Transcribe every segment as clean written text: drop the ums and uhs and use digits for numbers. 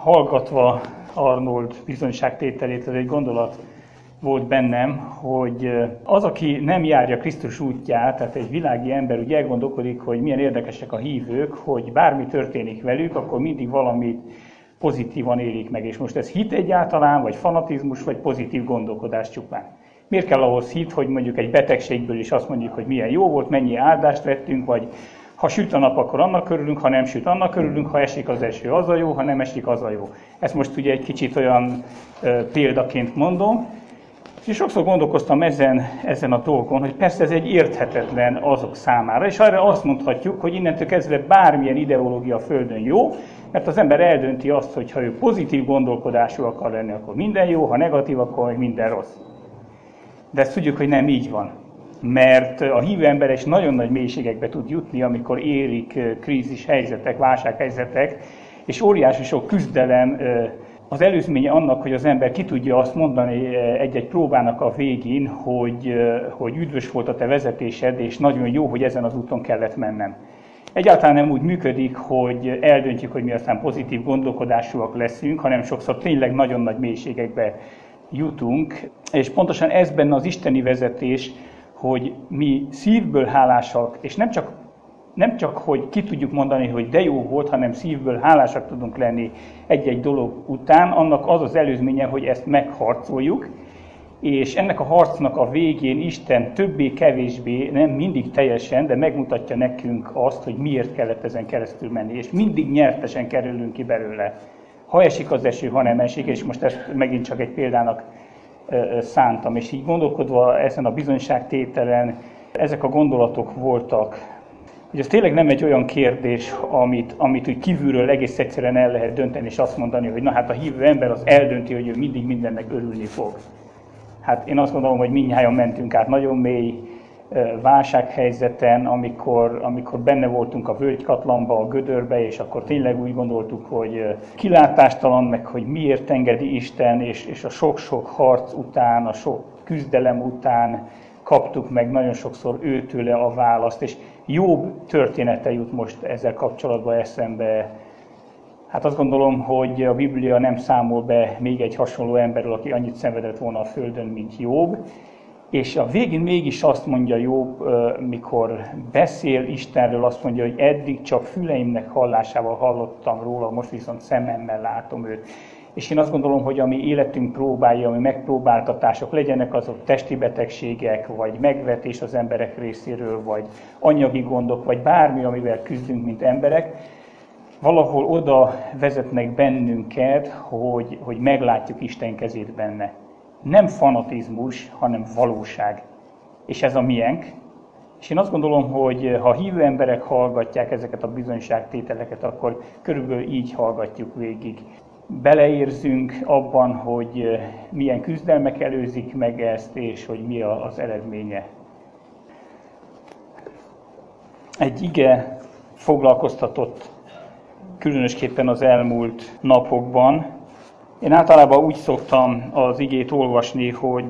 hallgatva Arnold bizonyságtételét, ez egy gondolat volt bennem, hogy az, aki nem járja Krisztus útját, tehát egy világi ember úgy elgondolkodik, hogy milyen érdekesek a hívők, hogy bármi történik velük, akkor mindig valamit pozitívan élik meg. És most ez hit egyáltalán, vagy fanatizmus, vagy pozitív gondolkodás csupán. Miért kell ahhoz hit, hogy mondjuk egy betegségből is azt mondjuk, hogy milyen jó volt, mennyi áldást vettünk, vagy ha süt a nap, akkor annak örülünk, ha nem süt, annak örülünk, ha esik az eső, az a jó, ha nem esik, az a jó. Ezt most ugye egy kicsit olyan példaként mondom. És sokszor gondolkoztam ezen a dolgon, hogy persze ez egy érthetetlen azok számára, és arra azt mondhatjuk, hogy innentől kezdve bármilyen ideológia a Földön jó, mert az ember eldönti azt, hogy ha ő pozitív gondolkodású akar lenni, akkor minden jó, ha negatív, akkor minden rossz. De ezt tudjuk, hogy nem így van. Mert a hívő ember is nagyon nagy mélységekbe tud jutni, amikor érik krízis helyzetek, válsághelyzetek, és óriási sok küzdelem az előzménye annak, hogy az ember ki tudja azt mondani egy-egy próbának a végén, hogy üdvös volt a te vezetésed, és nagyon jó, hogy ezen az úton kellett mennem. Egyáltalán nem úgy működik, hogy eldöntjük, hogy mi aztán pozitív gondolkodásúak leszünk, hanem sokszor tényleg nagyon nagy mélységekbe jutunk. És pontosan ez benne az isteni vezetés, hogy mi szívből hálásak, és nem csak, hogy ki tudjuk mondani, hogy de jó volt, hanem szívből hálásak tudunk lenni egy-egy dolog után, annak az az előzménye, hogy ezt megharcoljuk, és ennek a harcnak a végén Isten többé-kevésbé, nem mindig teljesen, de megmutatja nekünk azt, hogy miért kellett ezen keresztül menni, és mindig nyertesen kerülünk ki belőle. Ha esik az eső, ha nem esik, és most ezt megint csak egy példának szántam, és így gondolkodva ezen a bizonyságtételen, ezek a gondolatok voltak, hogy ez tényleg nem egy olyan kérdés, amit úgy kívülről egész egyszerűen el lehet dönteni, és azt mondani, hogy na hát a hívő ember az eldönti, hogy ő mindig mindennek örülni fog. Hát én azt gondolom, hogy mindnyájan mentünk át nagyon mély válsághelyzeten, amikor benne voltunk a völgykatlanba, a gödörbe, és akkor tényleg úgy gondoltuk, hogy kilátástalan, meg hogy miért engedi Isten, és a sok-sok harc után, a sok küzdelem után kaptuk meg nagyon sokszor őtőle a választ, és Jobb története jut most ezzel kapcsolatban eszembe. Hát azt gondolom, hogy a Biblia nem számol be még egy hasonló emberről, aki annyit szenvedett volna a Földön, mint Jobb. És a végén mégis azt mondja Jobb, mikor beszél Istenről, azt mondja, hogy eddig csak füleimnek hallásával hallottam róla, most viszont szememmel látom őt. És én azt gondolom, hogy a mi életünk próbálja, ami megpróbáltatások, legyenek azok testi betegségek, vagy megvetés az emberek részéről, vagy anyagi gondok, vagy bármi, amivel küzdünk, mint emberek, valahol oda vezetnek bennünket, hogy meglátjuk Isten kezét benne. Nem fanatizmus, hanem valóság. És ez a miénk. És én azt gondolom, hogy ha hívő emberek hallgatják ezeket a bizonyságtételeket, akkor körülbelül így hallgatjuk végig. Beleérzünk abban, hogy milyen küzdelmek előzik meg ezt, és hogy mi az eredménye. Egy ige foglalkoztatott különösképpen az elmúlt napokban. Én általában úgy szoktam az igét olvasni,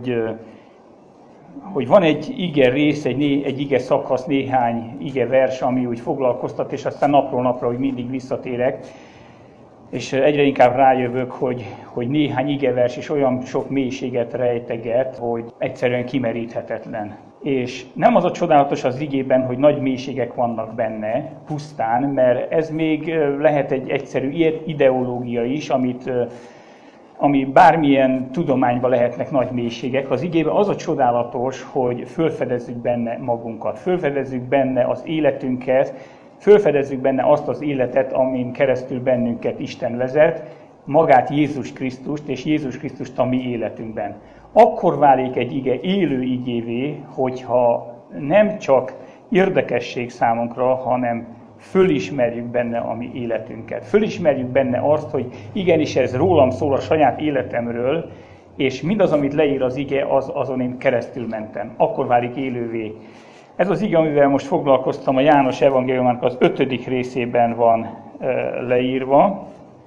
hogy van egy ige rész, egy ige szakasz, néhány ige vers, ami úgy foglalkoztat, és aztán napról napra úgy mindig visszatérek. És egyre inkább rájövök, hogy néhány igevers is olyan sok mélységet rejteget, hogy egyszerűen kimeríthetetlen. És nem az a csodálatos az igében, hogy nagy mélységek vannak benne, pusztán, mert ez még lehet egy egyszerű ideológia is, ami bármilyen tudományban lehetnek nagy mélységek. Az igében az a csodálatos, hogy felfedezzük benne magunkat, felfedezzük benne az életünket, felfedezzük benne azt az életet, amin keresztül bennünket Isten vezet, magát Jézus Krisztust és Jézus Krisztust a mi életünkben. Akkor válik egy ige élő igévé, hogyha nem csak érdekesség számunkra, hanem fölismerjük benne a mi életünket. Fölismerjük benne azt, hogy igenis ez rólam szól, a saját életemről, és mindaz, amit leír az ige, azon én keresztül mentem. Akkor válik élővé. Ez az ige, amivel most foglalkoztam, a János evangéliumának az 5. részében van leírva.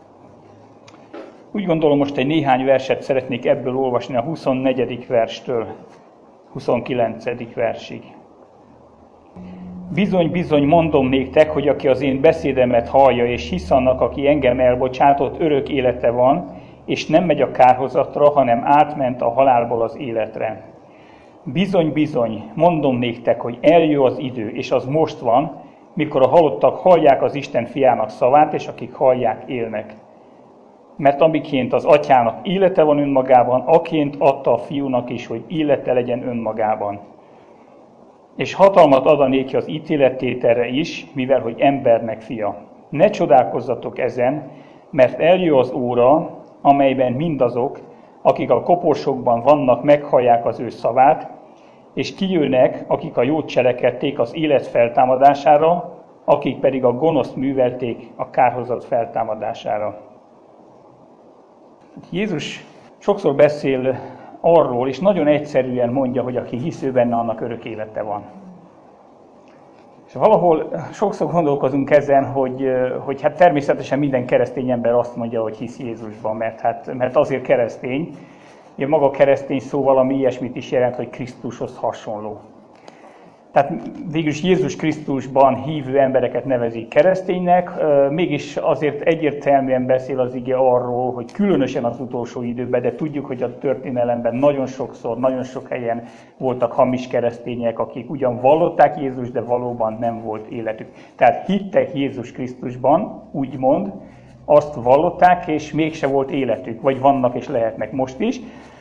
Úgy gondolom, most egy néhány verset szeretnék ebből olvasni, a 24. verstől 29. versig. Bizony, bizony, mondom néktek, hogy aki az én beszédemet hallja, és hisz annak, aki engem elbocsátott, örök élete van, és nem megy a kárhozatra, hanem átment a halálból az életre. Bizony, bizony, mondom néktek, hogy eljön az idő, és az most van, mikor a halottak hallják az Isten fiának szavát, és akik hallják, élnek. Mert amiként az atyának élete van önmagában, aként adta a fiúnak is, hogy élete legyen önmagában. És hatalmat ad a néki az ítélettételre is, mivel hogy embernek fia. Ne csodálkozzatok ezen, mert eljön az óra, amelyben mindazok, akik a koporsokban vannak, meghallják az ő szavát, és kijönnek, akik a jót cselekedték az élet feltámadására, akik pedig a gonoszt művelték a kárhozat feltámadására. Jézus sokszor beszél arról, és nagyon egyszerűen mondja, hogy aki hisz ő benne, annak örök élete van. És valahol sokszor gondolkozunk ezen, hogy hát természetesen minden keresztény ember azt mondja, hogy hisz Jézusban, mert azért keresztény. Ugye maga a keresztény szó valami ilyesmit is jelent, hogy Krisztushoz hasonló. Tehát végülis Jézus Krisztusban hívő embereket nevezik kereszténynek, mégis azért egyértelműen beszél az ige arról, hogy különösen az utolsó időben, de tudjuk, hogy a történelemben nagyon sokszor, nagyon sok helyen voltak hamis keresztények, akik ugyan vallották Jézust, de valóban nem volt életük. Tehát hittek Jézus Krisztusban, úgymond, azt vallották, és mégse volt életük, vagy vannak és lehetnek most is.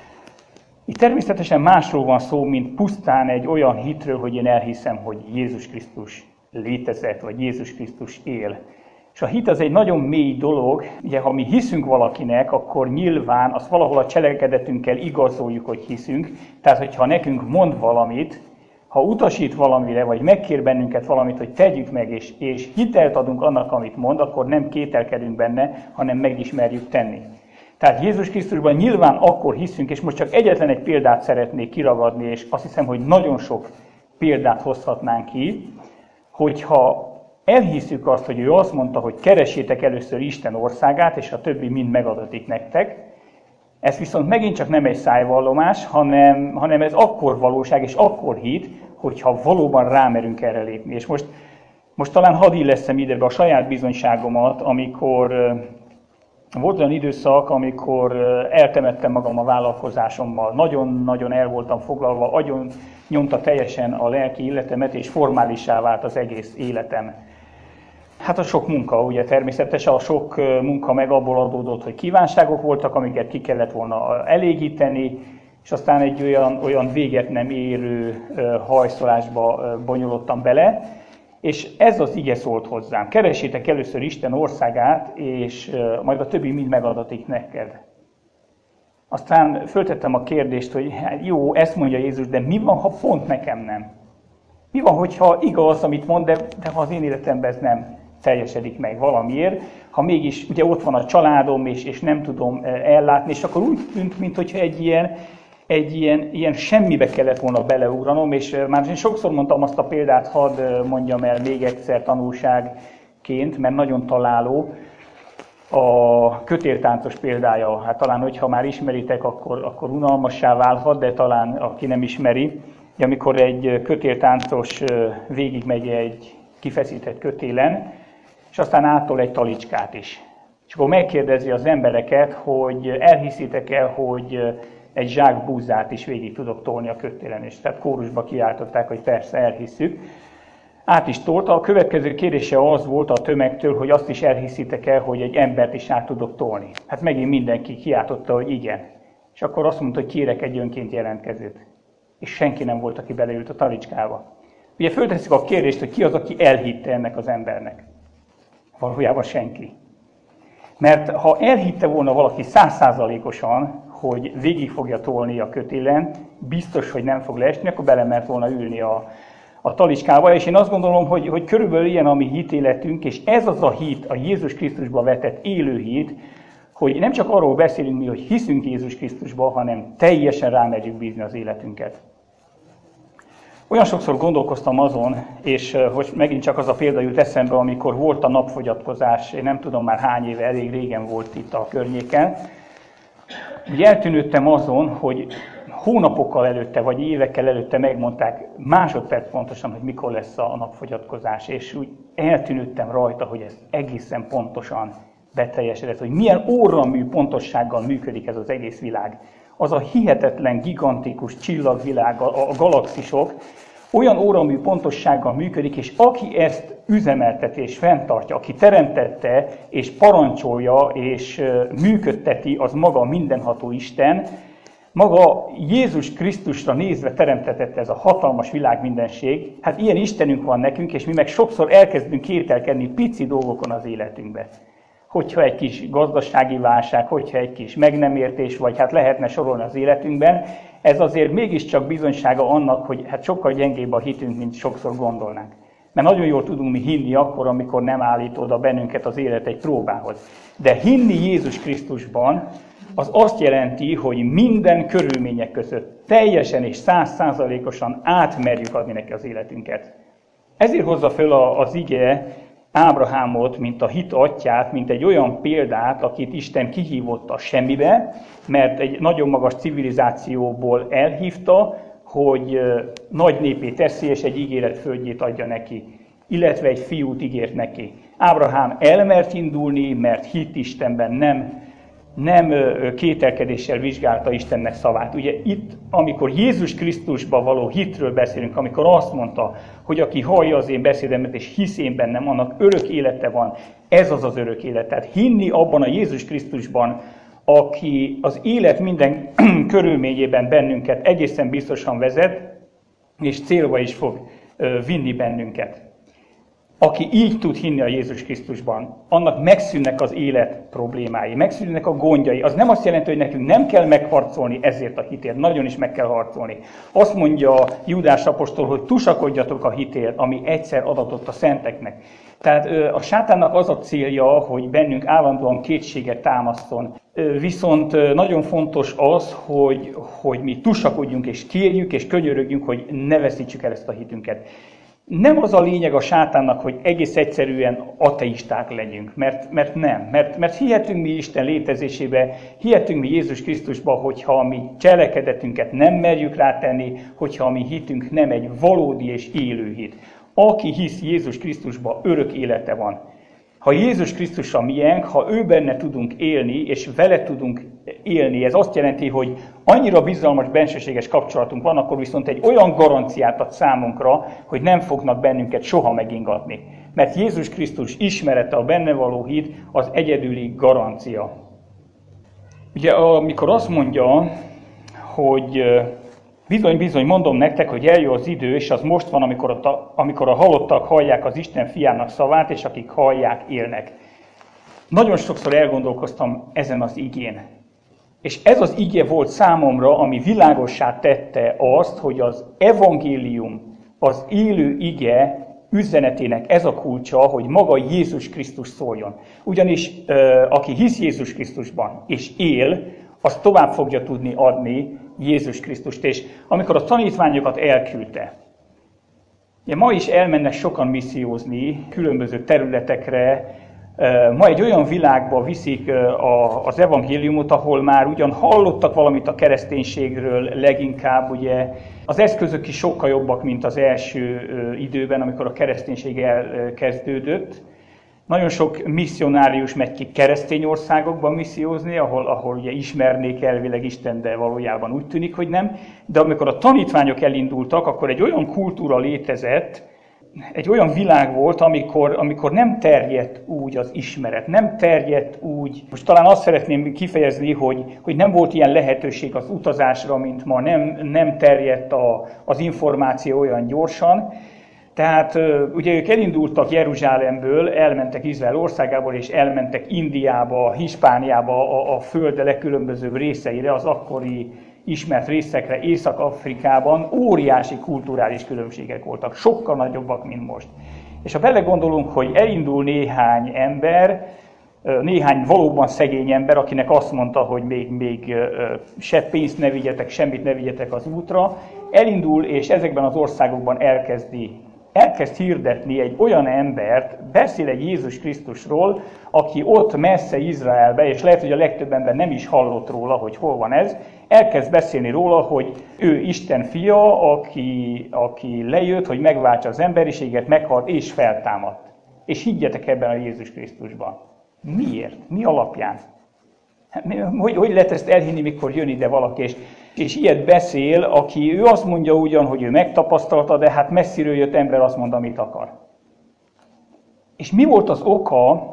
Itt természetesen másról van szó, mint pusztán egy olyan hitről, hogy én elhiszem, hogy Jézus Krisztus létezett, vagy Jézus Krisztus él. És a hit az egy nagyon mély dolog, ugye ha mi hiszünk valakinek, akkor nyilván azt valahol a cselekedetünkkel igazoljuk, hogy hiszünk. Tehát, hogyha nekünk mond valamit, ha utasít valamire, vagy megkér bennünket valamit, hogy tegyük meg, és hitelt adunk annak, amit mond, akkor nem kételkedünk benne, hanem megismerjük tenni. Tehát Jézus Krisztusban nyilván akkor hiszünk, és most csak egyetlen egy példát szeretnék kiragadni, és azt hiszem, hogy nagyon sok példát hozhatnánk ki, hogyha elhiszük azt, hogy ő azt mondta, hogy keressétek először Isten országát, és a többi mind megadatik nektek. Ez viszont megint csak nem egy szájvallomás, hanem ez akkor valóság, és akkor hit, hogyha valóban rámerünk erre lépni. És most talán hadd illeszem idebe a saját bizonyságomat, amikor volt olyan időszak, amikor eltemettem magam a vállalkozásommal. Nagyon-nagyon el voltam foglalva, agyon nyomta teljesen a lelki életemet, és formálissá vált az egész életem. Hát a sok munka, ugye természetesen a sok munka meg abból adódott, hogy kívánságok voltak, amiket ki kellett volna elégíteni, és aztán egy olyan véget nem érő hajszolásba bonyolodtam bele, és ez az ige szólt hozzám. Keressétek először Isten országát, és majd a többi mind megadatik neked. Aztán föltettem a kérdést, hogy jó, ezt mondja Jézus, de mi van, ha pont nekem nem? Mi van, hogyha igaz, amit mond, de ha az én életemben ez nem teljesedik meg valamiért, ha mégis ugye ott van a családom, és nem tudom ellátni, és akkor úgy tűnt, mintha egy ilyen semmibe kellett volna beleugranom, és már én sokszor mondtam azt a példát, hadd mondjam el még egyszer tanulságként, mert nagyon találó, a kötéltáncos példája. Hát talán, hogyha már ismeritek, akkor unalmassá válhat, de talán aki nem ismeri, amikor egy kötéltáncos végigmegy egy kifeszített kötélen, és aztán áttol egy talicskát is. És akkor megkérdezi az embereket, hogy elhiszitek-e, hogy egy zsák búzát is végig tudok tolni a kötélen, és tehát kórusba kiáltották, hogy persze elhisszük. Át is tolta. A következő kérdése az volt a tömegtől, hogy azt is elhiszitek el, hogy egy embert is át tudok tolni. Hát megint mindenki kiáltotta, hogy igen. És akkor azt mondta, hogy kérek egy önként jelentkezőt. És senki nem volt, aki beleült a talicskába. Ugye fölteszik a kérdést, hogy ki az, aki elhitte ennek az embernek. Valójában senki. Mert ha elhitte volna valaki 100%-osan, hogy végig fogja tolni a kötélen, biztos, hogy nem fog leesni, akkor belemert volna ülni a talicskába, és én azt gondolom, hogy körülbelül ilyen a mi hitéletünk, és ez az a hit, a Jézus Krisztusba vetett élő hit, hogy nem csak arról beszélünk mi, hogy hiszünk Jézus Krisztusba, hanem teljesen rámerjük bízni az életünket. Olyan sokszor gondolkoztam azon, és hogy megint csak az a példa jut eszembe, amikor volt a napfogyatkozás, én nem tudom már hány éve, elég régen volt itt a környéken, úgy eltűnődtem azon, hónapokkal előtte, vagy évekkel előtte megmondták másodperc pontosan, hogy mikor lesz a napfogyatkozás, és úgy eltűnődtem rajta, hogy ez egészen pontosan beteljesedett, hogy milyen óramű pontossággal működik ez az egész világ. Az a hihetetlen, gigantikus csillagvilág, a galaxisok olyan óramű pontossággal működik, és aki ezt üzemelteti és fenntartja, aki teremtette és parancsolja és működteti, az maga a mindenható Isten, maga Jézus Krisztusra nézve teremtetett ez a hatalmas világmindenség. Hát ilyen Istenünk van nekünk, és mi meg sokszor elkezdünk kételkedni pici dolgokon az életünkbe. Hogyha egy kis gazdasági válság, hogyha egy kis meg nem értés, vagy hát lehetne sorolni az életünkben, ez azért mégiscsak bizonysága annak, hogy hát sokkal gyengébb a hitünk, mint sokszor gondolnánk. Mert nagyon jól tudunk mi hinni akkor, amikor nem állít oda bennünket az élet egy próbához. De hinni Jézus Krisztusban, az azt jelenti, hogy minden körülmények között teljesen és 100%-osan átmerjük adni neki az életünket. Ezért hozza föl az ige Ábrahámot, mint a hit atyját, mint egy olyan példát, akit Isten kihívott a semmibe, mert egy nagyon magas civilizációból elhívta, hogy nagy népé teszi, és egy ígéret földjét adja neki, illetve egy fiút ígért neki. Ábrahám elmert indulni, mert hitt Istenben, nem kételkedéssel vizsgálta Istennek szavát. Ugye itt, amikor Jézus Krisztusba való hitről beszélünk, amikor azt mondta, hogy aki hallja az én beszédemet és hisz én bennem, annak örök élete van, ez az az örök élet. Tehát hinni abban a Jézus Krisztusban, aki az élet minden körülményében bennünket egészen biztosan vezet, és célba is fog vinni bennünket. Aki így tud hinni a Jézus Krisztusban, annak megszűnnek az élet problémái, megszűnnek a gondjai. Az nem azt jelenti, hogy nekünk nem kell megharcolni ezért a hitért, nagyon is meg kell harcolni. Azt mondja Júdás apostol, hogy tusakodjatok a hitért, ami egyszer adatott a szenteknek. Tehát a sátánnak az a célja, hogy bennünk állandóan kétséget támaszton. Viszont nagyon fontos az, hogy mi tusakodjunk és kérjük és könyörögjünk, hogy ne veszítsük el ezt a hitünket. Nem az a lényeg a sátánnak, hogy egész egyszerűen ateisták legyünk, mert hihetünk mi Isten létezésébe, hihetünk mi Jézus Krisztusba, hogyha a mi cselekedetünket nem merjük rátenni, hogyha a mi hitünk nem egy valódi és élő hit. Aki hisz Jézus Krisztusba, örök élete van. Ha Jézus Krisztus a miénk, ha ő benne tudunk élni, és vele tudunk élni, ez azt jelenti, hogy annyira bizalmas, bensőséges kapcsolatunk van, akkor viszont egy olyan garanciát ad számunkra, hogy nem fognak bennünket soha megingatni. Mert Jézus Krisztus ismerete, a benne való hit, az egyedüli garancia. Ugye, amikor azt mondja, hogy bizony, mondom nektek, hogy eljön az idő, és az most van, amikor a halottak hallják az Isten fiának szavát, és akik hallják, élnek. Nagyon sokszor elgondolkoztam ezen az igén. És ez az ige volt számomra, ami világossá tette azt, hogy az evangélium, az élő ige üzenetének ez a kulcsa, hogy maga Jézus Krisztus szóljon. Ugyanis aki hisz Jézus Krisztusban és él, az tovább fogja tudni adni Jézus Krisztust. És amikor a tanítványokat elküldte, ma is elmennek sokan missziózni különböző területekre, ma egy olyan világba viszik az evangéliumot, ahol már ugyan hallottak valamit a kereszténységről leginkább, ugye az eszközök is sokkal jobbak, mint az első időben, amikor a kereszténység elkezdődött. Nagyon sok misszionárius megy ki keresztény országokban missziózni, ahol ugye ismernék elvileg Isten, de valójában úgy tűnik, hogy nem. De amikor a tanítványok elindultak, akkor egy olyan kultúra létezett, egy olyan világ volt, amikor nem terjedt úgy az ismeret, nem terjedt úgy. Most talán azt szeretném kifejezni, hogy nem volt ilyen lehetőség az utazásra, mint ma, nem terjedt az információ olyan gyorsan. Tehát ugye ők elindultak Jeruzsálemből, elmentek Izrael országából, és elmentek Indiába, Hispániába, a föld legkülönbözőbb részeire, az akkori ismert részekre, Észak-Afrikában óriási kulturális különbségek voltak, sokkal nagyobbak, mint most. És ha belegondolunk, hogy elindul néhány ember, néhány valóban szegény ember, akinek azt mondta, hogy még se pénzt ne vigyetek, semmit ne vigyetek az útra, elindul, és ezekben az országokban elkezdi elkezd hirdetni egy olyan embert, beszél egy Jézus Krisztusról, aki ott messze Izraelbe, és lehet, hogy a legtöbb ember nem is hallott róla, hogy hol van ez, elkezd beszélni róla, hogy ő Isten fia, aki lejött, hogy megváltsa az emberiséget, meghalt és feltámadt. És higgyetek ebben a Jézus Krisztusban. Miért? Mi alapján? Hogy lehet ezt elhinni, mikor jön ide valaki, és ilyet beszél, aki ő azt mondja ugyan, hogy ő megtapasztalta, de hát messziről jött ember azt mond, amit akar. És mi volt az oka,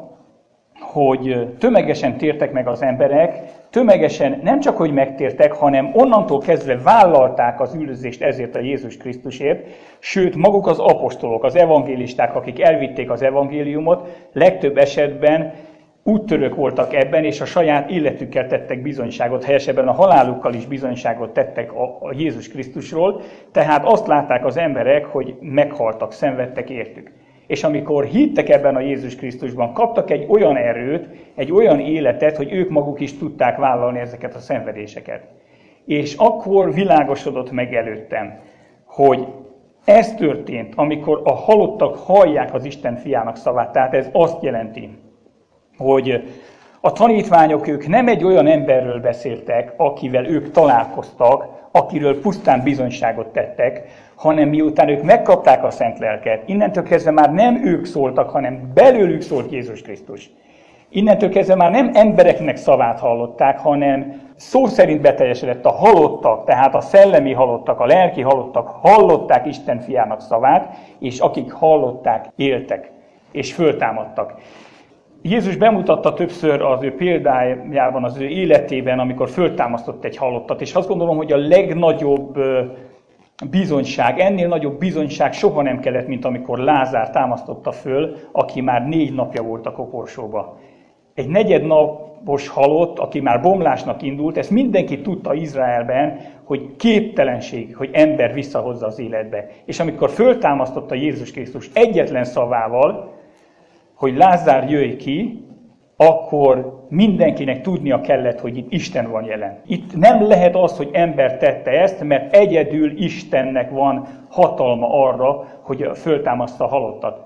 hogy tömegesen tértek meg az emberek, tömegesen nem csak, hogy megtértek, hanem onnantól kezdve vállalták az üldözést ezért a Jézus Krisztusért, sőt, maguk az apostolok, az evangélisták, akik elvitték az evangéliumot, legtöbb esetben úttörők voltak ebben, és a saját életükkel tettek bizonyságot, helyesebben a halálukkal is bizonyságot tettek a Jézus Krisztusról, tehát azt látták az emberek, hogy meghaltak, szenvedtek értük. És amikor hittek ebben a Jézus Krisztusban, kaptak egy olyan erőt, egy olyan életet, hogy ők maguk is tudták vállalni ezeket a szenvedéseket. És akkor világosodott meg előttem, hogy ez történt, amikor a halottak hallják az Isten fiának szavát. Tehát ez azt jelenti, hogy a tanítványok ők nem egy olyan emberről beszéltek, akivel ők találkoztak, akiről pusztán bizonyságot tettek, hanem miután ők megkapták a Szent Lelket, innentől kezdve már nem ők szóltak, hanem belőlük szólt Jézus Krisztus. Innentől kezdve már nem embereknek szavát hallották, hanem szó szerint beteljesedett a halottak, tehát a szellemi halottak, a lelki halottak hallották Isten fiának szavát, és akik hallották, éltek, és föltámadtak. Jézus bemutatta többször az ő példájában, az ő életében, amikor föltámasztott egy halottat, és azt gondolom, hogy a legnagyobb bizonyság, ennél nagyobb bizonyság soha nem kellett, mint amikor Lázár támasztotta föl, aki már 4 napja volt a koporsóba. Egy negyednapos halott, aki már bomlásnak indult, ezt mindenki tudta Izraelben, hogy képtelenség, hogy ember visszahozza az életbe. És amikor föltámasztotta Jézus Krisztus egyetlen szavával, hogy Lázár jöjj ki, akkor mindenkinek tudnia kellett, hogy itt Isten van jelen. Itt nem lehet az, hogy ember tette ezt, mert egyedül Istennek van hatalma arra, hogy föltámaszta a halottat.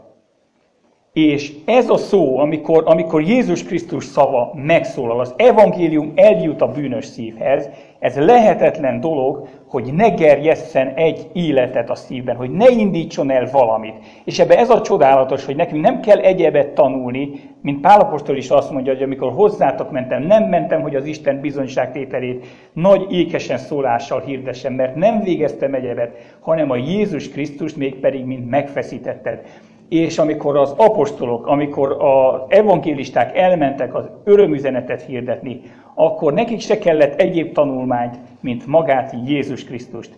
És ez a szó, amikor Jézus Krisztus szava megszólal, az evangélium eljut a bűnös szívhez, ez lehetetlen dolog, hogy ne gerjesszen egy életet a szívben, hogy ne indítson el valamit. És ebben ez a csodálatos, hogy nekünk nem kell egyebet tanulni, mint Pál apostol is azt mondja, hogy amikor hozzátok mentem, nem mentem, hogy az Isten bizonyságtételét nagy ékesen szólással hirdessem, mert nem végeztem egyebet, hanem a Jézus Krisztust mégpedig mint megfeszítetted. És amikor az apostolok, amikor az evangélisták elmentek az örömüzenetet hirdetni, akkor nekik se kellett egyéb tanulmányt, mint magát Jézus Krisztust.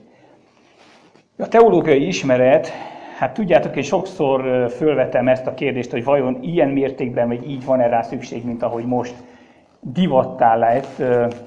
A teológiai ismeret, hát tudjátok, én sokszor fölvetem ezt a kérdést, hogy vajon ilyen mértékben, vagy így van-e rá szükség, mint ahogy most divattá lett.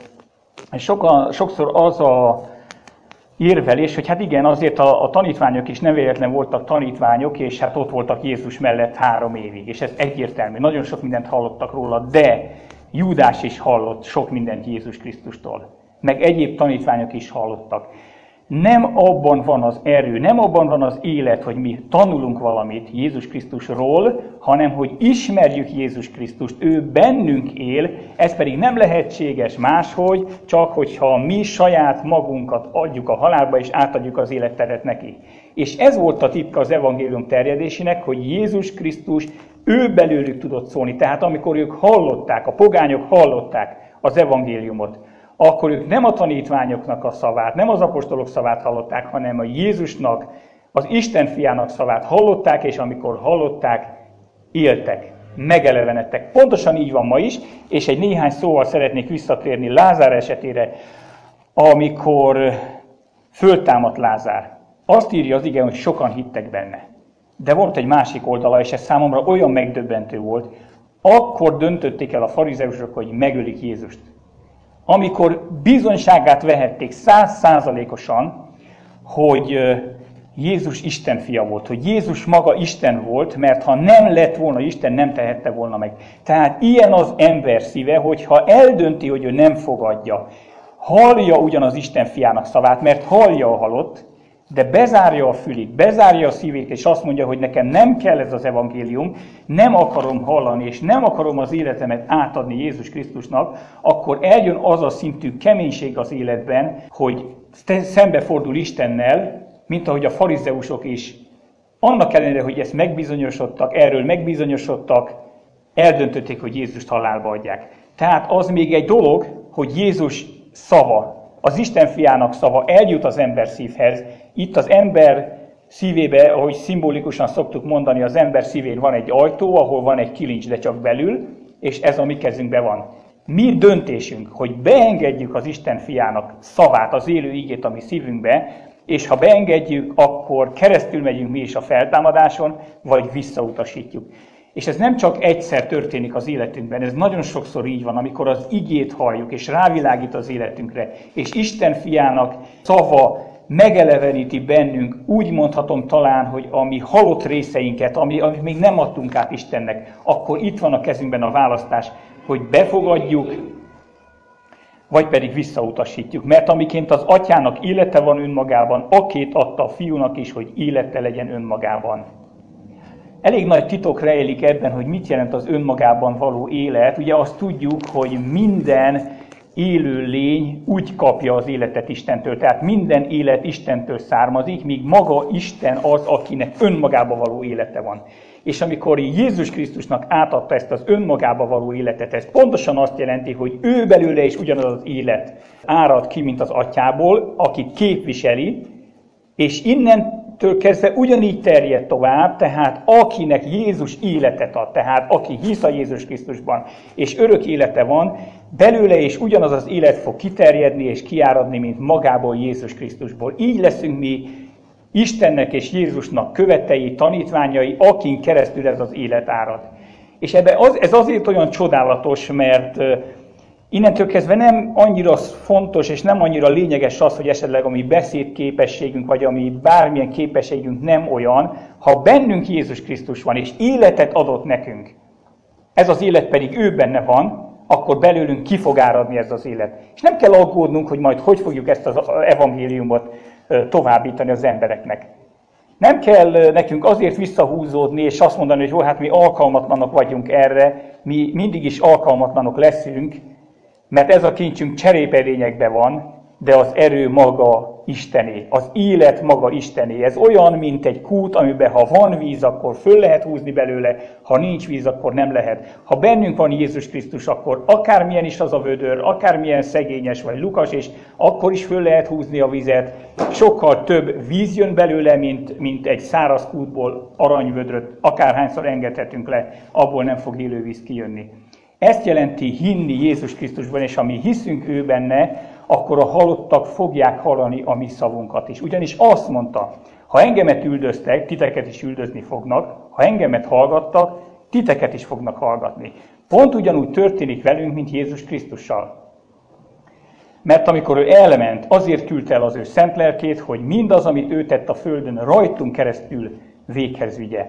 Sokszor az a érvelés, hogy hát igen, azért a tanítványok is nem véletlen voltak tanítványok, és hát ott voltak Jézus mellett 3 évig, és ez egyértelmű. Nagyon sok mindent hallottak róla, de Júdás is hallott sok mindent Jézus Krisztustól, meg egyéb tanítványok is hallottak. Nem abban van az erő, nem abban van az élet, hogy mi tanulunk valamit Jézus Krisztusról, hanem hogy ismerjük Jézus Krisztust, ő bennünk él, ez pedig nem lehetséges máshogy, csak hogyha mi saját magunkat adjuk a halálba, és átadjuk az életteret neki. És ez volt a titka az evangélium terjedésének, hogy Jézus Krisztus, ő belőlük tudott szólni. Tehát amikor ők hallották, a pogányok hallották az evangéliumot, akkor ők nem a tanítványoknak a szavát, nem az apostolok szavát hallották, hanem a Jézusnak, az Isten fiának szavát hallották, és amikor hallották, éltek, megelevenedtek. Pontosan így van ma is, és egy néhány szóval szeretnék visszatérni Lázár esetére, amikor föltámadt Lázár. Azt írja az ige, hogy sokan hittek benne. De volt egy másik oldala, és ez számomra olyan megdöbbentő volt, akkor döntötték el a farizeusok, hogy megölik Jézust. Amikor bizonyságát vehették 100%-osan, hogy Jézus Isten fia volt, hogy Jézus maga Isten volt, mert ha nem lett volna Isten, nem tehette volna meg. Tehát ilyen az ember szíve, hogyha eldönti, hogy ő nem fogadja, hallja ugyan az Isten fiának szavát, mert hallja a halott, de bezárja a fülét, bezárja a szívét, és azt mondja, hogy nekem nem kell ez az evangélium, nem akarom hallani, és nem akarom az életemet átadni Jézus Krisztusnak, akkor eljön az a szintű keménység az életben, hogy szembefordul Istennel, mint ahogy a farizeusok is. Annak ellenére, hogy ezt erről megbizonyosodtak, eldöntötték, hogy Jézust halálba adják. Tehát az még egy dolog, hogy Jézus szava, az Isten fiának szava eljut az ember szívhez. Itt az ember szívébe, ahogy szimbolikusan szoktuk mondani, az ember szívén van egy ajtó, ahol van egy kilincs, de csak belül, és ez a mi kezünkben van. Mi döntésünk, hogy beengedjük az Isten fiának szavát, az élő igét a mi szívünkbe, és ha beengedjük, akkor keresztül megyünk mi is a feltámadáson, vagy visszautasítjuk. És ez nem csak egyszer történik az életünkben, ez nagyon sokszor így van, amikor az igét halljuk, és rávilágít az életünkre, és Isten fiának szava megeleveníti bennünk, úgy mondhatom talán, hogy a mi halott részeinket, amit még nem adtunk át Istennek, akkor itt van a kezünkben a választás, hogy befogadjuk, vagy pedig visszautasítjuk. Mert amiként az atyának élete van önmagában, akét adta a fiúnak is, hogy élete legyen önmagában. Elég nagy titok rejlik ebben, hogy mit jelent az önmagában való élet. Ugye azt tudjuk, hogy minden élő lény úgy kapja az életet Istentől. Tehát minden élet Istentől származik, míg maga Isten az, akinek önmagában való élete van. És amikor Jézus Krisztusnak átadta ezt az önmagába való életet, ez pontosan azt jelenti, hogy ő belőle is ugyanaz az élet árad ki, mint az atyából, aki képviseli, és innentől kezdve ugyanígy terjed tovább, tehát akinek Jézus életet ad, tehát aki hisz a Jézus Krisztusban, és örök élete van, belőle is ugyanaz az élet fog kiterjedni és kiáradni, mint magából Jézus Krisztusból. Így leszünk mi Istennek és Jézusnak követei, tanítványai, akin keresztül ez az élet árad. És ez azért olyan csodálatos, mert innentől kezdve nem annyira fontos és nem annyira lényeges az, hogy esetleg a mi beszédképességünk, vagy a mi bármilyen képességünk nem olyan, ha bennünk Jézus Krisztus van, és életet adott nekünk, ez az élet pedig ő benne van, akkor belőlünk ki fog áradni ez az élet. És nem kell aggódnunk, hogy majd hogy fogjuk ezt az evangéliumot továbbítani az embereknek. Nem kell nekünk azért visszahúzódni, és azt mondani, hogy jó, hát mi alkalmatlanok vagyunk erre, mi mindig is alkalmatlanok leszünk, mert ez a kincsünk cserépedényekben van, de az erő maga Istené, az élet maga Istené. Ez olyan, mint egy kút, amiben ha van víz, akkor föl lehet húzni belőle, ha nincs víz, akkor nem lehet. Ha bennünk van Jézus Krisztus, akkor akármilyen is az a vödör, akármilyen szegényes vagy lukas, és akkor is föl lehet húzni a vizet. Sokkal több víz jön belőle, mint egy száraz kútból aranyvödröt, akárhányszor engedhetünk le, abból nem fog élő víz kijönni. Ezt jelenti hinni Jézus Krisztusban, és ha mi hiszünk ő benne, akkor a halottak fogják hallani a mi szavunkat is. Ugyanis azt mondta, ha engemet üldöztek, titeket is üldözni fognak, ha engemet hallgattak, titeket is fognak hallgatni. Pont ugyanúgy történik velünk, mint Jézus Krisztussal. Mert amikor ő elment, azért küldte el az ő szent lelkét, hogy mindaz, amit ő tett a földön, rajtunk keresztül véghez vigye.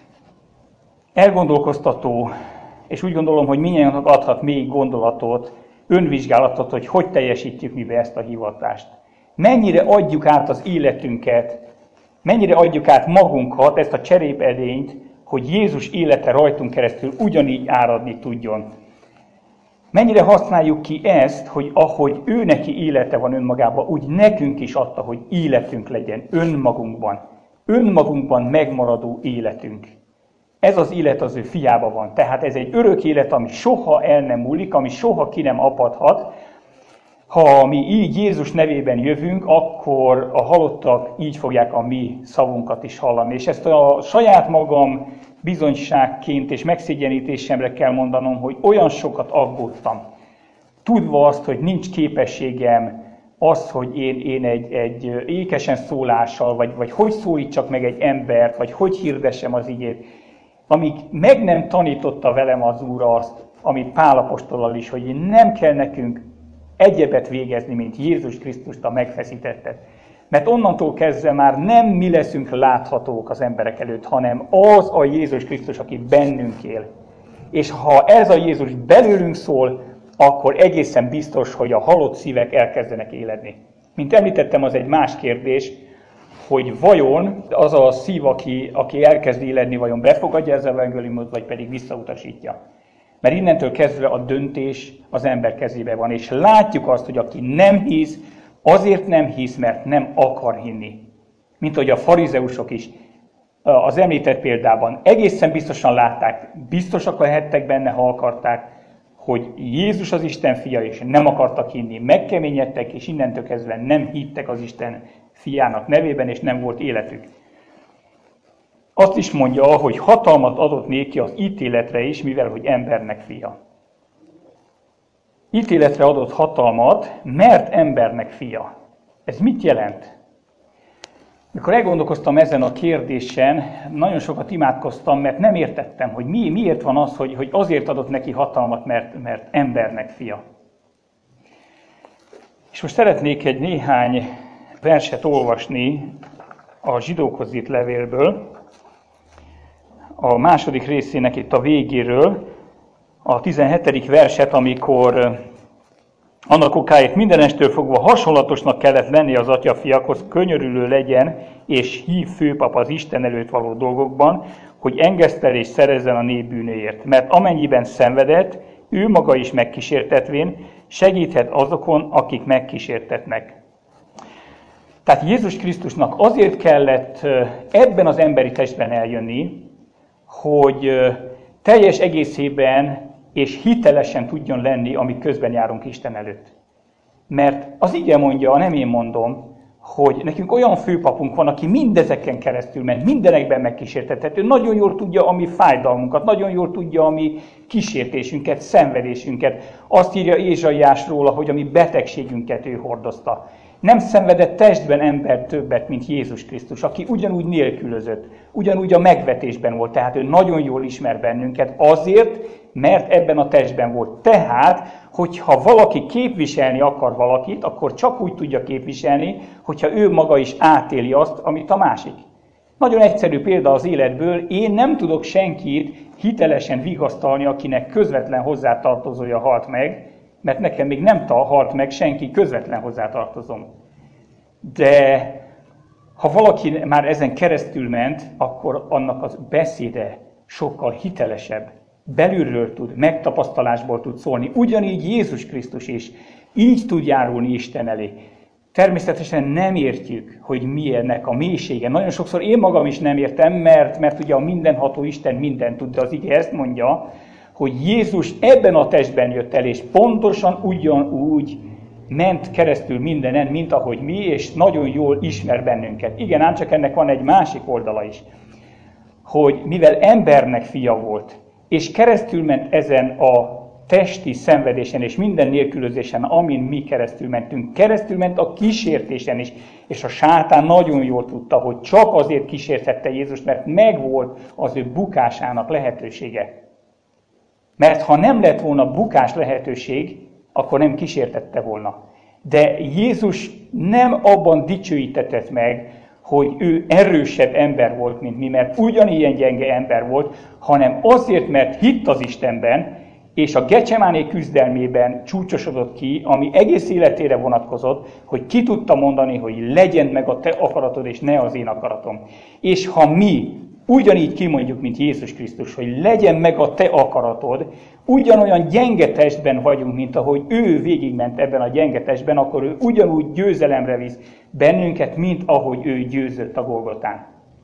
Elgondolkoztató, és úgy gondolom, hogy mindjárt adhat még gondolatot, önvizsgálatot, hogy teljesítjük mi be ezt a hivatást. Mennyire adjuk át az életünket, mennyire adjuk át magunkat, ezt a cserépedényt, hogy Jézus élete rajtunk keresztül ugyanígy áradni tudjon. Mennyire használjuk ki ezt, hogy ahogy ő neki élete van önmagában, úgy nekünk is adta, hogy életünk legyen önmagunkban. Önmagunkban megmaradó életünk. Ez az élet az ő fiában van. Tehát ez egy örök élet, ami soha el nem múlik, ami soha ki nem apadhat. Ha mi így Jézus nevében jövünk, akkor a halottak így fogják a mi szavunkat is hallani. És ezt a saját magam bizonyságként és megszégyenítésemre kell mondanom, hogy olyan sokat aggódtam. Tudva azt, hogy nincs képességem az, hogy én egy ékesen szólással, vagy hogy szólítsak meg egy embert, vagy hogy hirdessem az igét, amíg meg nem tanította velem az Úr azt, amit Pál apostollal is, hogy nem kell nekünk egyebet végezni, mint Jézus Krisztust a megfeszítettet. Mert onnantól kezdve már nem mi leszünk láthatók az emberek előtt, hanem az a Jézus Krisztus, aki bennünk él. És ha ez a Jézus belőlünk szól, akkor egészen biztos, hogy a halott szívek elkezdenek éledni. Mint említettem, az egy más kérdés, hogy vajon az a szív, aki elkezd éledni, vajon befogadja az evangéliumot, vagy pedig visszautasítja. Mert innentől kezdve a döntés az ember kezébe van, és látjuk azt, hogy aki nem hisz, azért nem hisz, mert nem akar hinni. Mint ahogy a farizeusok is az említett példában egészen biztosan látták, biztosak lehettek benne, ha akarták, hogy Jézus az Isten fia, és nem akartak hinni, megkeményedtek, és innentől kezdve nem hittek az Isten fiának nevében, és nem volt életük. Azt is mondja, hogy hatalmat adott néki az ítéletre is, mivel hogy embernek fia. Ítéletre adott hatalmat, mert embernek fia. Ez mit jelent? Mikor elgondolkoztam ezen a kérdésen, nagyon sokat imádkoztam, mert nem értettem, hogy miért van az, hogy azért adott neki hatalmat, mert embernek fia. És most szeretnék egy néhány verset olvasni a Zsidókhoz írt levélből, a második részének itt a végéről, a 17. verset, amikor annak okáért mindenestől fogva hasonlatosnak kellett lenni az atyafiakhoz, könyörülő legyen, és hív főpap az Isten előtt való dolgokban, hogy engesztelést szerezzen a nép bűnöért. Mert amennyiben szenvedett, ő maga is megkísértetvén segíthet azokon, akik megkísértetnek. Tehát Jézus Krisztusnak azért kellett ebben az emberi testben eljönni, hogy teljes egészében és hitelesen tudjon lenni, amíg közben járunk Isten előtt. Mert az ige mondja, nem én mondom, hogy nekünk olyan főpapunk van, aki mindezeken keresztül ment, mindenekben megkísértethető, nagyon jól tudja a mi fájdalmunkat, nagyon jól tudja a mi kísértésünket, szenvedésünket. Azt írja Ézsaiás róla, hogy a mi betegségünket ő hordozta. Nem szenvedett testben ember többet, mint Jézus Krisztus, aki ugyanúgy nélkülözött, ugyanúgy a megvetésben volt, tehát ő nagyon jól ismer bennünket azért, mert ebben a testben volt. Tehát, hogyha valaki képviselni akar valakit, akkor csak úgy tudja képviselni, hogyha ő maga is átéli azt, amit a másik. Nagyon egyszerű példa az életből, én nem tudok senkit hitelesen vigasztalni, akinek közvetlen hozzátartozója halt meg, mert nekem még nem halt meg senki közvetlen hozzátartozom. De ha valaki már ezen keresztül ment, akkor annak az beszéde sokkal hitelesebb. Belülről tud, megtapasztalásból tud szólni. Ugyanígy Jézus Krisztus is így tud járulni Isten elé. Természetesen nem értjük, hogy mi ennek a mélysége. Nagyon sokszor én magam is nem értem, mert ugye a mindenható Isten mindent tud, de az ige ezt mondja, hogy Jézus ebben a testben jött el, és pontosan ugyanúgy ment keresztül mindenen, mint ahogy mi, és nagyon jól ismer bennünket. Igen, ám csak ennek van egy másik oldala is, hogy mivel embernek fia volt, és keresztül ment ezen a testi szenvedésen és minden nélkülözésen, amin mi keresztül mentünk, keresztül ment a kísértésen is, és a sátán nagyon jól tudta, hogy csak azért kísértette Jézust, mert megvolt az ő bukásának lehetősége. Mert ha nem lett volna bukás lehetőség, akkor nem kísértette volna. De Jézus nem abban dicsőítetett meg, hogy ő erősebb ember volt, mint mi, mert ugyanilyen gyenge ember volt, hanem azért, mert hitt az Istenben, és a Gecsemáné küzdelmében csúcsosodott ki, ami egész életére vonatkozott, hogy ki tudta mondani, hogy legyen meg a te akaratod, és ne az én akaratom. És ha mi ugyanígy kimondjuk, mint Jézus Krisztus, hogy legyen meg a te akaratod, ugyanolyan gyenge testben vagyunk, mint ahogy ő végigment ebben a gyenge testben, akkor ő ugyanúgy győzelemre visz bennünket, mint ahogy ő győzött a Golgotán.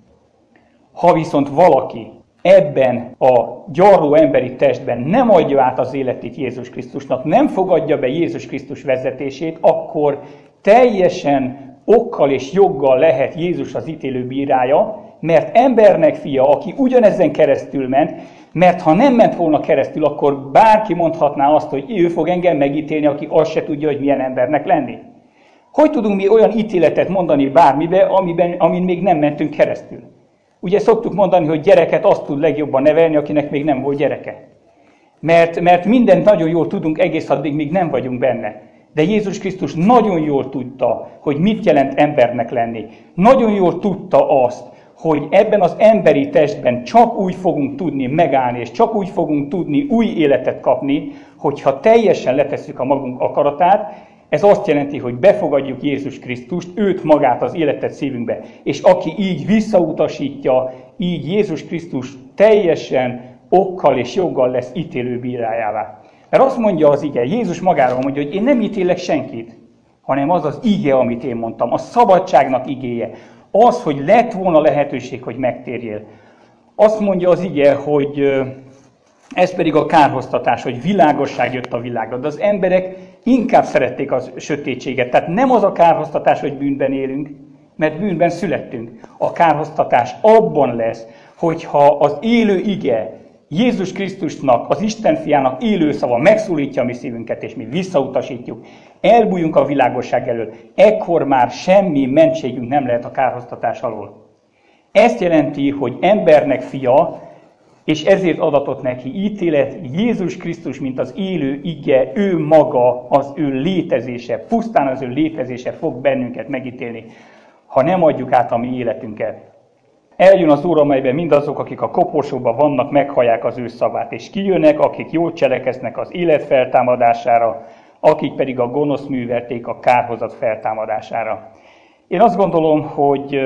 Ha viszont valaki ebben a gyarló emberi testben nem adja át az életét Jézus Krisztusnak, nem fogadja be Jézus Krisztus vezetését, akkor teljesen okkal és joggal lehet Jézus az ítélő bírája, mert embernek fia, aki ugyanezen keresztül ment, mert ha nem ment volna keresztül, akkor bárki mondhatná azt, hogy ő fog engem megítélni, aki azt se tudja, hogy milyen embernek lenni. Hogy tudunk mi olyan ítéletet mondani bármibe, amin még nem mentünk keresztül? Ugye szoktuk mondani, hogy gyereket azt tud legjobban nevelni, akinek még nem volt gyereke. Mert mindent nagyon jól tudunk egész addig, míg nem vagyunk benne. De Jézus Krisztus nagyon jól tudta, hogy mit jelent embernek lenni. Nagyon jól tudta azt, hogy ebben az emberi testben csak úgy fogunk tudni megállni, és csak úgy fogunk tudni új életet kapni, hogyha teljesen letesszük a magunk akaratát, Ez azt jelenti, hogy befogadjuk Jézus Krisztust, őt magát az életet szívünkbe. És aki így visszautasítja, így Jézus Krisztus teljesen okkal és joggal lesz ítélő bírájává. Mert azt mondja az ige, Jézus magáról mondja, hogy én nem ítélek senkit, hanem az az ige, amit én mondtam, a szabadságnak igéje. Az, hogy lett volna lehetőség, hogy megtérjél. Azt mondja az ige, hogy ez pedig a kárhoztatás, hogy világosság jött a világra. De az emberek inkább szerették a sötétséget. Tehát nem az a kárhoztatás, hogy bűnben élünk, mert bűnben születtünk. A kárhoztatás abban lesz, hogyha az élő ige, Jézus Krisztusnak, az Isten fiának élő szava megszólítja a mi szívünket, és mi visszautasítjuk, elbújunk a világosság elől, ekkor már semmi mentségünk nem lehet a kárhoztatás alól. Ezt jelenti, hogy embernek fia, és ezért adatott neki ítélet, Jézus Krisztus, mint az élő ige, ő maga, az ő létezése, pusztán az ő létezése fog bennünket megítélni, ha nem adjuk át a mi életünket. Eljön az óra, amelyben mindazok, akik a koporsóban vannak, meghallják az ő szavát, és kijönnek, akik jól cselekeznek az élet feltámadására, akik pedig a gonosz művelték a kárhozat feltámadására. Én azt gondolom, hogy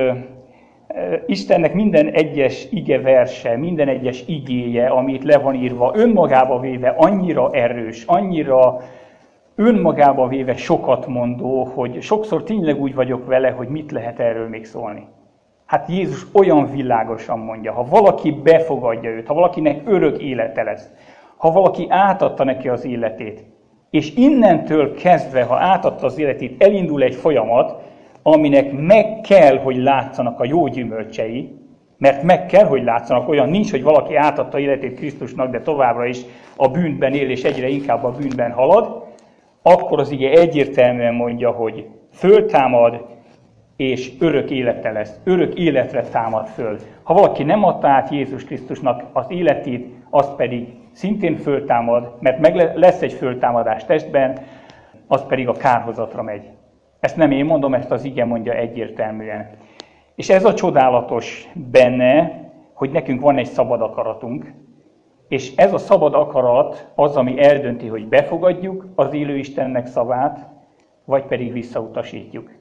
Istennek minden egyes igeverse, minden egyes igéje, amit le van írva, önmagába véve annyira erős, annyira önmagába véve sokat mondó, hogy sokszor tényleg úgy vagyok vele, hogy mit lehet erről még szólni. Hát Jézus olyan világosan mondja, ha valaki befogadja őt, ha valakinek örök élete lesz, ha valaki átadta neki az életét, és innentől kezdve, ha átadta az életét, elindul egy folyamat, aminek meg kell, hogy látszanak a jó gyümölcsei, mert meg kell, hogy látszanak, olyan nincs, hogy valaki átadta életét Krisztusnak, de továbbra is a bűnben él, és egyre inkább a bűnben halad, akkor az ige egyértelműen mondja, hogy föltámad, és örök élete lesz, örök életre támad föl. Ha valaki nem adta át Jézus Krisztusnak az életét, az pedig szintén föltámad, mert meg lesz egy föltámadás testben, az pedig a kárhozatra megy. Ezt nem én mondom, ezt az ige mondja egyértelműen. És ez a csodálatos benne, hogy nekünk van egy szabad akaratunk, és ez a szabad akarat az, ami eldönti, hogy befogadjuk az élő Istennek szavát, vagy pedig visszautasítjuk.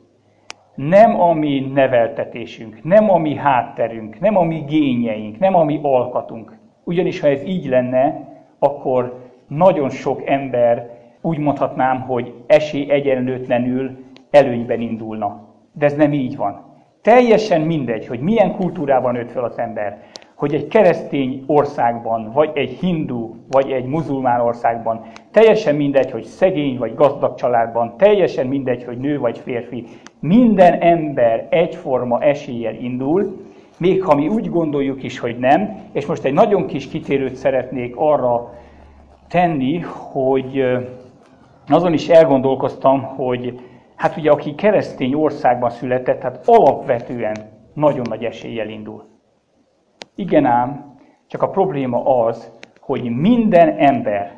Nem a mi neveltetésünk, nem a mi hátterünk, nem a mi génjeink, nem a mi alkatunk. Ugyanis ha ez így lenne, akkor nagyon sok ember, úgy mondhatnám, hogy esélyegyenlőtlenül előnyben indulna. De ez nem így van. Teljesen mindegy, hogy milyen kultúrában nőtt fel az ember, hogy egy keresztény országban, vagy egy hindu, vagy egy muzulmán országban, teljesen mindegy, hogy szegény vagy gazdag családban, teljesen mindegy, hogy nő vagy férfi, minden ember egyforma eséllyel indul, még ha mi úgy gondoljuk is, hogy nem, és most egy nagyon kis kitérőt szeretnék arra tenni, hogy azon is elgondolkoztam, hogy hát ugye aki keresztény országban született, hát alapvetően nagyon nagy eséllyel indul. Igen ám, csak a probléma az, hogy minden ember,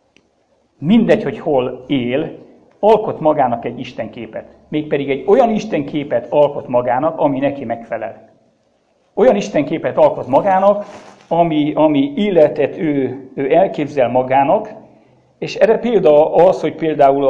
mindegy, hogy hol él, alkot magának egy istenképet. Mégpedig egy olyan istenképet alkot magának, ami neki megfelel. Olyan istenképet alkot magának, ami életet ő elképzel magának, és erre példa az, hogy például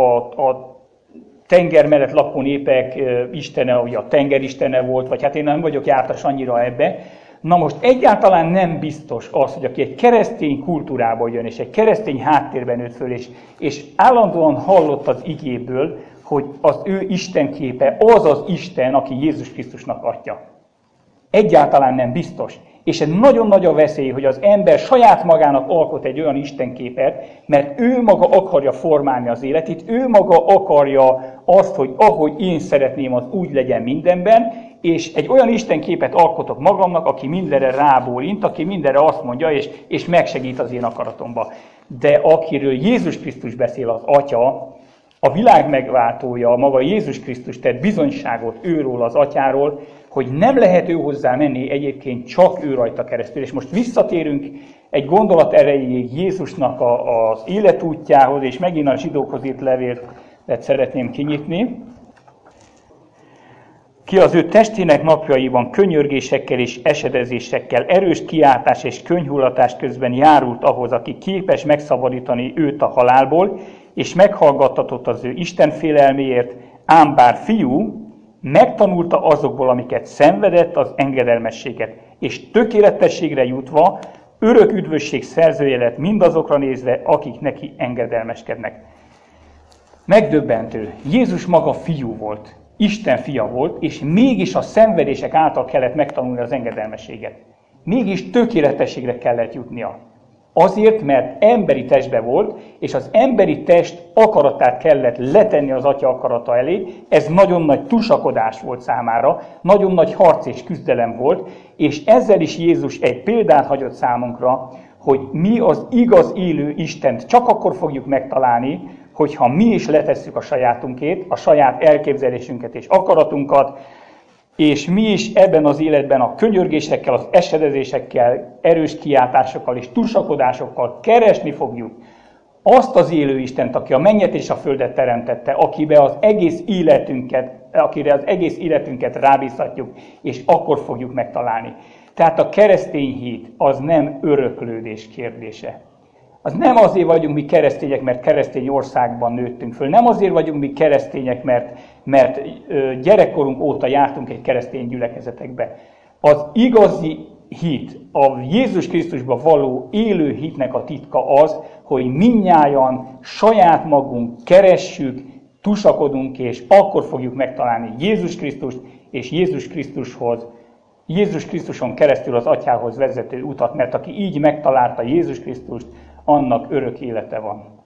a tenger mellett lakó népek istene, ugye a tengeristene volt, vagy hát én nem vagyok jártas annyira ebbe. Na most egyáltalán nem biztos az, hogy aki egy keresztény kultúrából jön, és egy keresztény háttérben nőtt föl, és állandóan hallott az igéből, hogy az ő istenképe az az Isten, aki Jézus Krisztusnak atya. Egyáltalán nem biztos. És egy nagyon nagy a veszély, hogy az ember saját magának alkot egy olyan istenképet, mert ő maga akarja formálni az életét, ő maga akarja azt, hogy ahogy én szeretném, az úgy legyen mindenben, és egy olyan istenképet alkotok magamnak, aki mindenre rábólint, aki mindenre azt mondja, és megsegít az én akaratomba. De akiről Jézus Krisztus beszél, az Atya, a világ megváltója, maga Jézus Krisztus tett bizonyságot őról, az Atyáról, hogy nem lehet ő hozzá menni egyébként csak ő rajta keresztül. És most visszatérünk egy gondolat erejéig Jézusnak az életútjához, és megint a zsidókhoz írt levélt szeretném kinyitni. Ki az ő testének napjaiban könyörgésekkel és esedezésekkel, erős kiáltás és könyhullatás közben járult ahhoz, aki képes megszabadítani őt a halálból, és meghallgattatott az ő Isten félelméért, ám bár fiú, megtanulta azokból, amiket szenvedett, az engedelmességet, és tökéletességre jutva örök üdvösség szerzője lett mindazokra nézve, akik neki engedelmeskednek. Megdöbbentő. Jézus maga fiú volt, Isten fia volt, és mégis a szenvedések által kellett megtanulni az engedelmességet. Mégis tökéletességre kellett jutnia. Azért, mert emberi testbe volt, és az emberi test akaratát kellett letenni az Atya akarata elé. Ez nagyon nagy tusakodás volt számára, nagyon nagy harc és küzdelem volt, és ezzel is Jézus egy példát hagyott számunkra, hogy mi az igaz élő Istent csak akkor fogjuk megtalálni, hogyha mi is letesszük a sajátunkét, a saját elképzelésünket és akaratunkat, és mi is ebben az életben a könyörgésekkel, az esedezésekkel, erős kiáltásokkal és tusakodásokkal keresni fogjuk azt az élő Istent, aki a mennyet és a földet teremtette, akire az egész életünket rábízhatjuk, és akkor fogjuk megtalálni. Tehát a keresztény hit az nem öröklődés kérdése. Az nem azért vagyunk mi keresztények, mert keresztény országban nőttünk föl. Nem azért vagyunk mi keresztények, mert gyerekkorunk óta jártunk egy keresztény gyülekezetekbe. Az igazi hit, a Jézus Krisztusba való élő hitnek a titka az, hogy mindnyájan saját magunk keressük, tusakodunk, és akkor fogjuk megtalálni Jézus Krisztust, és Jézus Krisztuson keresztül az Atyához vezető utat, mert aki így megtalálta Jézus Krisztust, annak örök élete van.